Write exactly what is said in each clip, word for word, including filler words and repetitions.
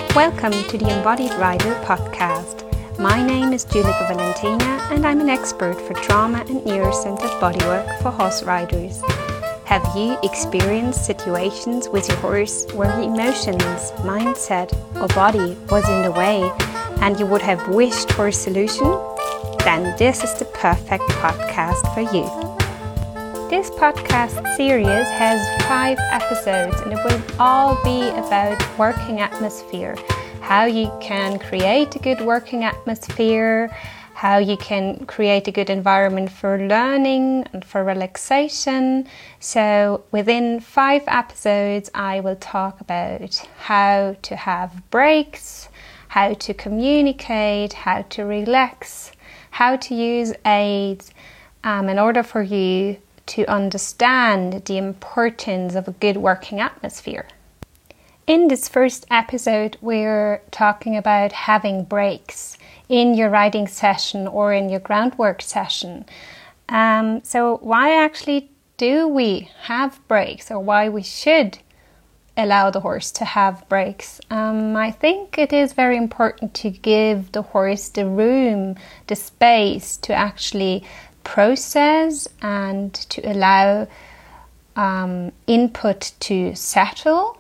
Welcome to the Embodied Rider podcast. My name is Julika Valentina and I'm an expert for trauma and neuro-centered bodywork for horse riders. Have you experienced situations with your horse where your emotions, mindset or body was in the way and you would have wished for a solution? Then this is the perfect podcast for you. This podcast series has five episodes and it will all be about working atmosphere, how you can create a good working atmosphere, how you can create a good environment for learning and for relaxation. So within five episodes I will talk about how to have breaks, how to communicate, how to relax, how to use aids um, in order for you to understand the importance of a good working atmosphere. In this first episode, we're talking about having breaks in your riding session or in your groundwork session. Um, so why actually do we have breaks, or why we should allow the horse to have breaks? Um, I think it is very important to give the horse the room, the space to actually process and to allow um, input to settle.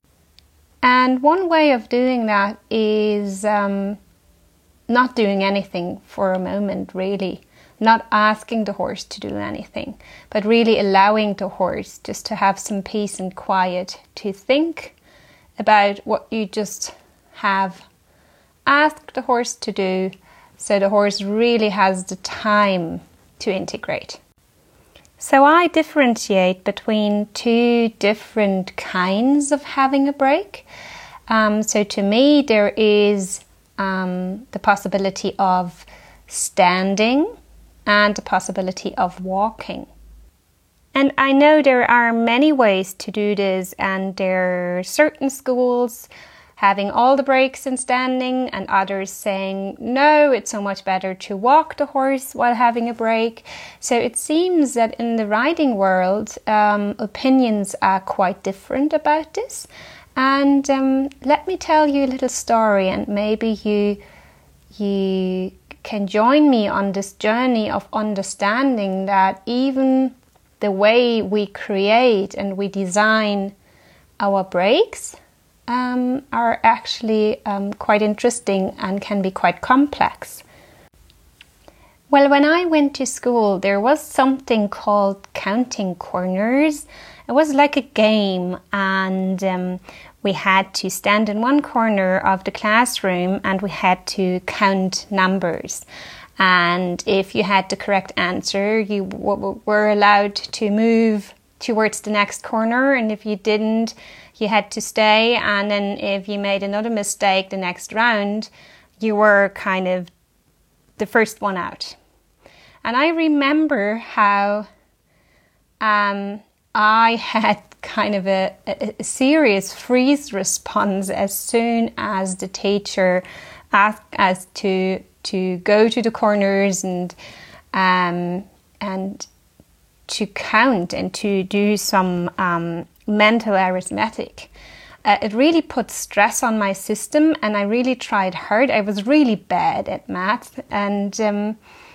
And one way of doing that is um, not doing anything for a moment, really. Not asking the horse to do anything, but really allowing the horse just to have some peace and quiet to think about what you just have asked the horse to do, so the horse really has the time to integrate. So I differentiate between two different kinds of having a break. Um, so to me, there is um, the possibility of standing and the possibility of walking. And I know there are many ways to do this, and there are certain schools having all the breaks in standing and others saying, no, it's so much better to walk the horse while having a break. So it seems that in the riding world, um, opinions are quite different about this. And um, let me tell you a little story, and maybe you, you can join me on this journey of understanding that even the way we create and we design our breaks Um, are actually um, quite interesting and can be quite complex. Well, when I went to school, there was something called counting corners. It was like a game, and um, we had to stand in one corner of the classroom and we had to count numbers. And if you had the correct answer, you w- were allowed to move towards the next corner, and if you didn't, you had to stay. And then if you made another mistake the next round, you were kind of the first one out. And I remember how um, I had kind of a, a, a serious freeze response as soon as the teacher asked us to to go to the corners and um, and to count and to do some um, mental arithmetic. Uh, it really put stress on my system, and I really tried hard. I was really bad at math, and um,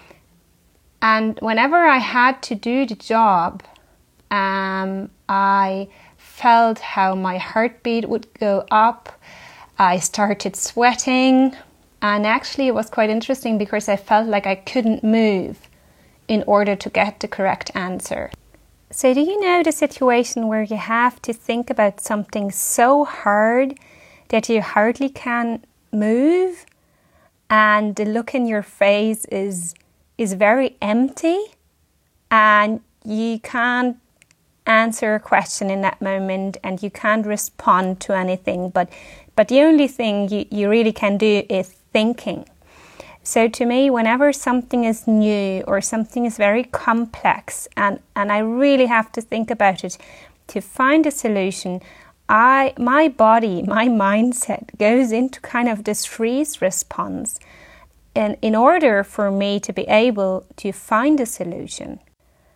and whenever I had to do the job, um, I felt how my heartbeat would go up. I started sweating, and actually it was quite interesting because I felt like I couldn't move in order to get the correct answer. So do you know the situation where you have to think about something so hard that you hardly can move, and the look in your face is is very empty, and you can't answer a question in that moment and you can't respond to anything, but but the only thing you, you really can do is thinking. So to me, whenever something is new or something is very complex and, and I really have to think about it to find a solution, I my body, my mindset goes into kind of this freeze response, and in order for me to be able to find a solution.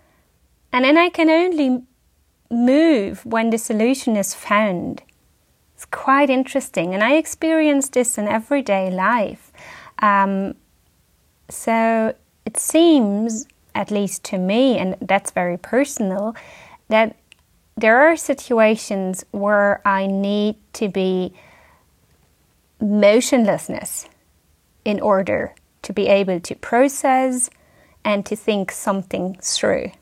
And then I can only move when the solution is found. It's quite interesting, and I experience this in everyday life. Um, so it seems, at least to me, and that's very personal, that there are situations where I need to be motionlessness in order to be able to process and to think something through.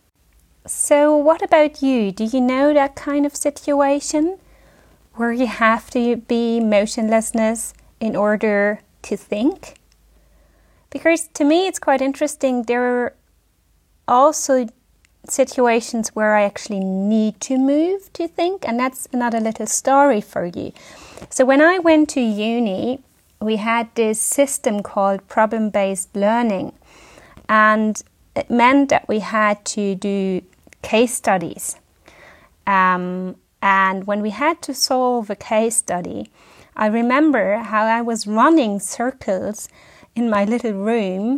So what about you? Do you know that kind of situation where you have to be motionlessness in order to think? Because to me it's quite interesting. There are also situations where I actually need to move to think, and that's another little story for you. So when I went to uni, we had this system called problem-based learning, and it meant that we had to do case studies. Um, and when we had to solve a case study, I remember how I was running circles in my little room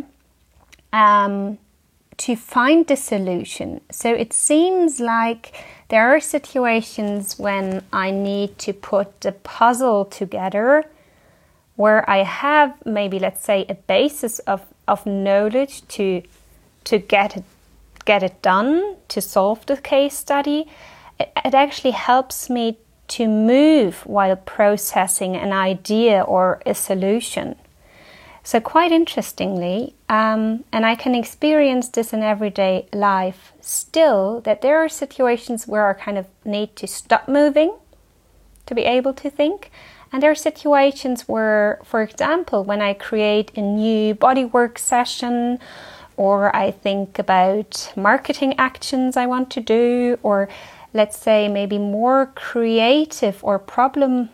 um, to find the solution. So it seems like there are situations when I need to put the puzzle together where I have maybe, let's say, a basis of, of knowledge to to get it, get it done, to solve the case study. It, it actually helps me to move while processing an idea or a solution. So quite interestingly, um, and I can experience this in everyday life still, that there are situations where I kind of need to stop moving to be able to think. And there are situations where, for example, when I create a new bodywork session, or I think about marketing actions I want to do, or let's say maybe more creative or problem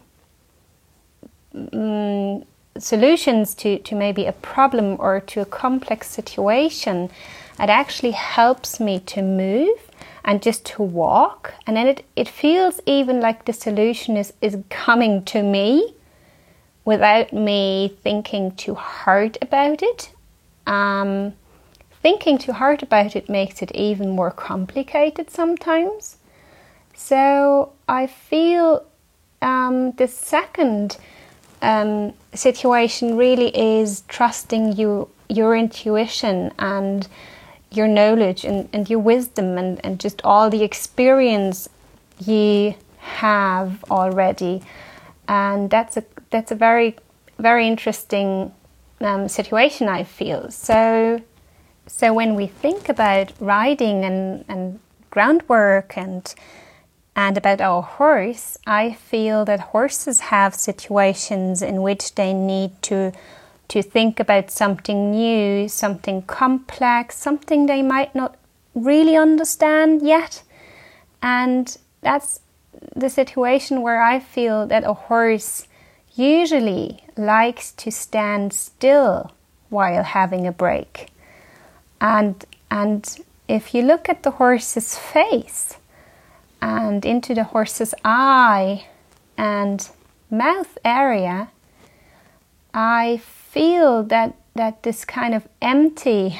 um, solutions to, to maybe a problem or to a complex situation, it actually helps me to move and just to walk. And then it, it feels even like the solution is, is coming to me without me thinking too hard about it. Um, thinking too hard about it makes it even more complicated sometimes. So I feel um, the second um, situation really is trusting you, your intuition and your knowledge and, and your wisdom and, and just all the experience you have already. And that's a that's a very, very interesting um, situation, I feel. So so when we think about riding and, and groundwork and and about our horse, I feel that horses have situations in which they need to to think about something new, something complex, something they might not really understand yet. And that's the situation where I feel that a horse usually likes to stand still while having a break. And and if you look at the horse's face and into the horse's eye and mouth area, I feel that, that this kind of empty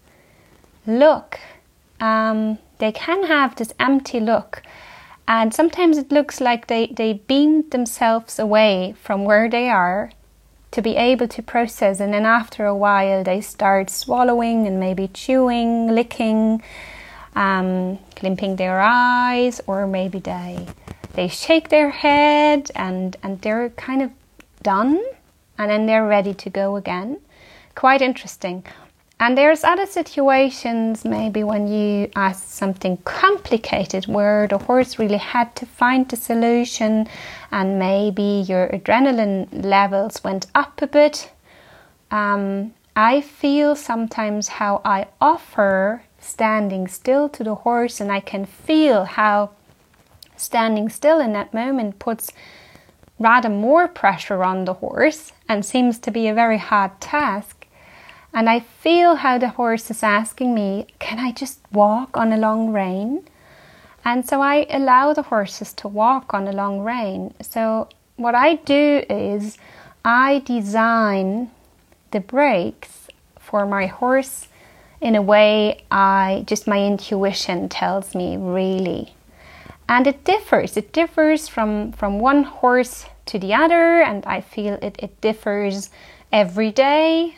look, um, they can have this empty look, and sometimes it looks like they, they beamed themselves away from where they are to be able to process, and then after a while they start swallowing and maybe chewing, licking, um, glimping their eyes, or maybe they they shake their head and, and they're kind of done. And then they're ready to go again. Quite interesting. And there's other situations, maybe when you ask something complicated where the horse really had to find the solution and maybe your adrenaline levels went up a bit. Um, I feel sometimes how I offer standing still to the horse, and I can feel how standing still in that moment puts rather more pressure on the horse and seems to be a very hard task. And I feel how the horse is asking me, can I just walk on a long rein? And so I allow the horses to walk on a long rein. So what I do is I design the breaks for my horse in a way I just my intuition tells me really. And it differs. It differs from, from one horse to the other, and I feel it, it differs every day.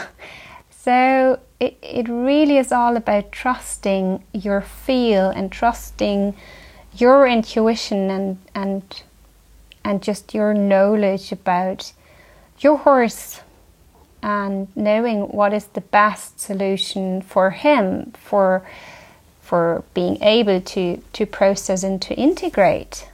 So it, it really is all about trusting your feel and trusting your intuition and and and just your knowledge about your horse, and knowing what is the best solution for him, for for being able to to process and to integrate.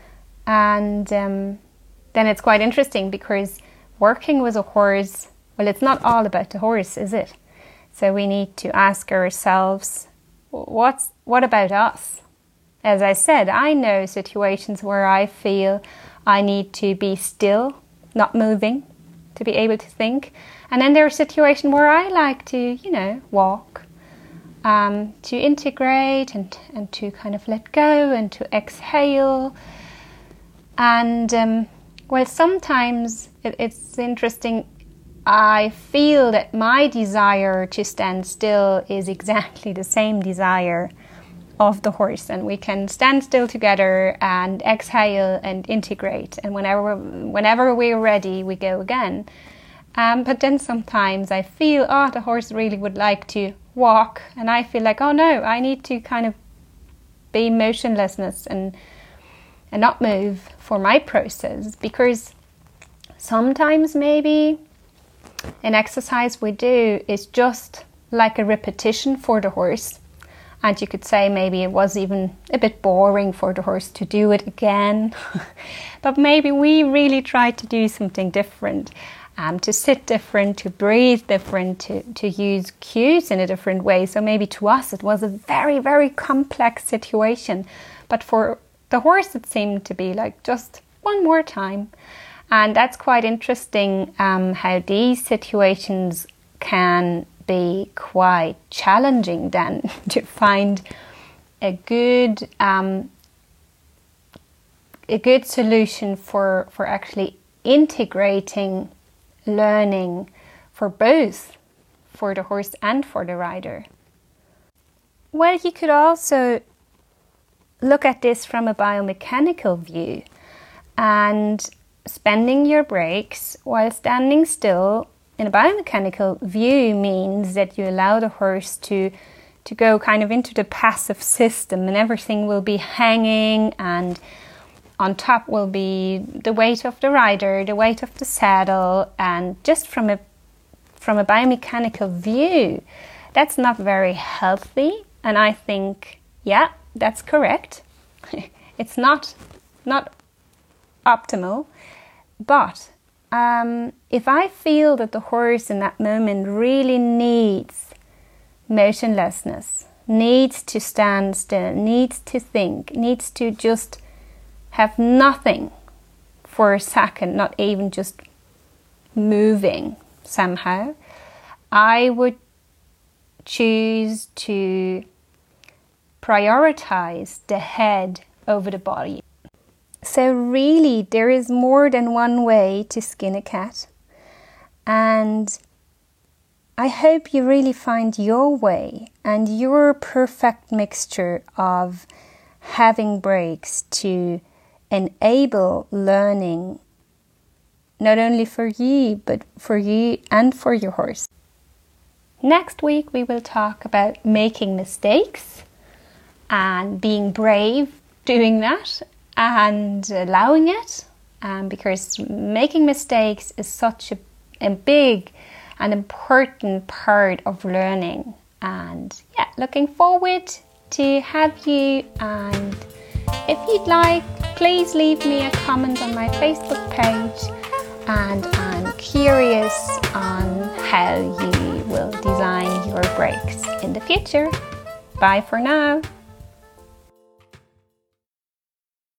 And um, then it's quite interesting, because working with a horse, well, it's not all about the horse, is it? So we need to ask ourselves, what's what about us? As I said, I know situations where I feel I need to be still, not moving, to be able to think. And then there are situations where I like to, you know, walk, um, to integrate and, and to kind of let go and to exhale. And, um, well, sometimes it, it's interesting. I feel that my desire to stand still is exactly the same desire of the horse, and we can stand still together and exhale and integrate, and whenever whenever we're ready we go again. Um, but then sometimes I feel, oh, the horse really would like to walk, and I feel like, oh no, I need to kind of be motionlessness and and not move for my process, because sometimes maybe an exercise we do is just like a repetition for the horse. And you could say maybe it was even a bit boring for the horse to do it again. But maybe we really tried to do something different, um, to sit different, to breathe different, to, to use cues in a different way. So maybe to us it was a very, very complex situation. But for the horse it seemed to be like just one more time. And that's quite interesting, um, how these situations can be quite challenging then to find a good um, a good solution for for actually integrating learning for both, for the horse and for the rider. Well, you could also look at this from a biomechanical view, and spending your breaks while standing still in a biomechanical view means that you allow the horse to to go kind of into the passive system, and everything will be hanging, and on top will be the weight of the rider, the weight of the saddle, and just from a from a biomechanical view, that's not very healthy. And I think, yeah, that's correct. It's not not optimal, but Um, if I feel that the horse in that moment really needs motionlessness, needs to stand still, needs to think, needs to just have nothing for a second, not even just moving somehow, I would choose to prioritize the head over the body. So really, there is more than one way to skin a cat, and I hope you really find your way and your perfect mixture of having breaks to enable learning, not only for you, but for you and for your horse. Next week we will talk about making mistakes and being brave doing that, and allowing it, um, because making mistakes is such a, a big and important part of learning. And yeah, looking forward to have you. And if you'd like, please leave me a comment on my Facebook page, and I'm curious on how you will design your breaks in the future. Bye for now.